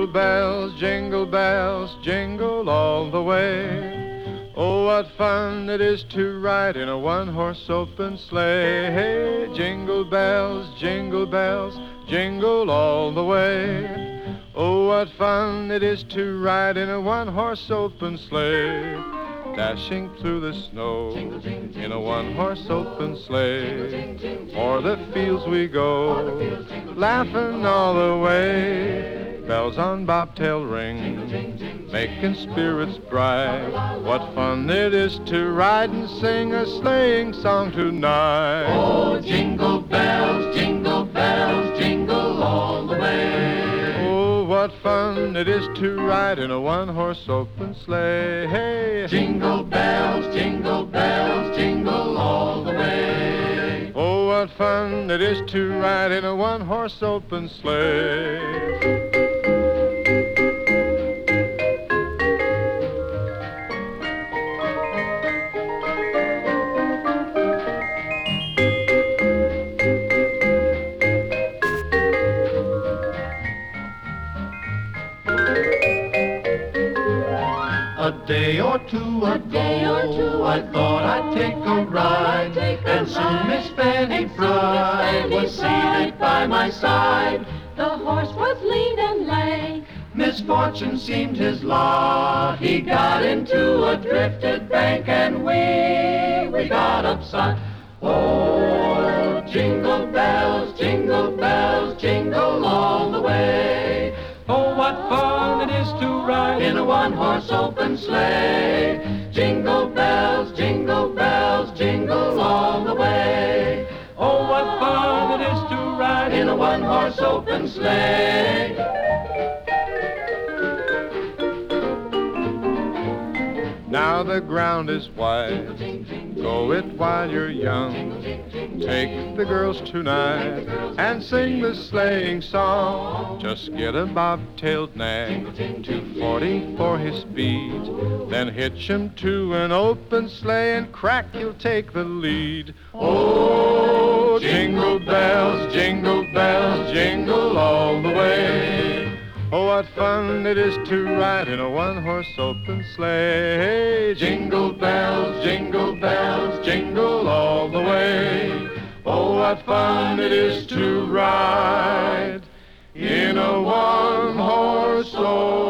bells, jingle all the way. Oh, what fun it is to ride in a one-horse open sleigh. Hey, jingle bells, jingle all the way. Oh, what fun it is to ride in a one-horse open sleigh. Dashing through the snow in a one-horse open sleigh. O'er the fields we go, laughing all the way. Bells on bobtail ring, making spirits bright. What fun it is to ride and sing a sleighing song tonight. Oh, jingle bells, jingle all the way. Oh, what fun it is to ride in a one-horse open sleigh. Hey, jingle bells, jingle all the way. Oh, what fun it is to ride in a one-horse open sleigh. A day or two ago, I thought I'd take a ride, and soon Miss Fanny Bride was seated by my side. The horse was lean and lank. Misfortune seemed his lot. He got into a drifted bank, and we got upside. Oh, jingle bells, jingle all the way. Oh, what fun it is to ride In a one-horse open sleigh. Jingle bells, jingle all the way. Oh, what fun it is to ride In a one-horse open sleigh. Now the ground is wide, go it while you're young. Take the girls tonight and sing the sleighing song. Just get a bobtailed nag, 240 for his speed. Then hitch him to an open sleigh and crack, you'll take the lead. Oh, jingle bells, jingle all the way. Oh, what fun it is to ride in a one-horse open sleigh. Jingle bells, jingle all the way. Oh, what fun it is to ride in a one-horse open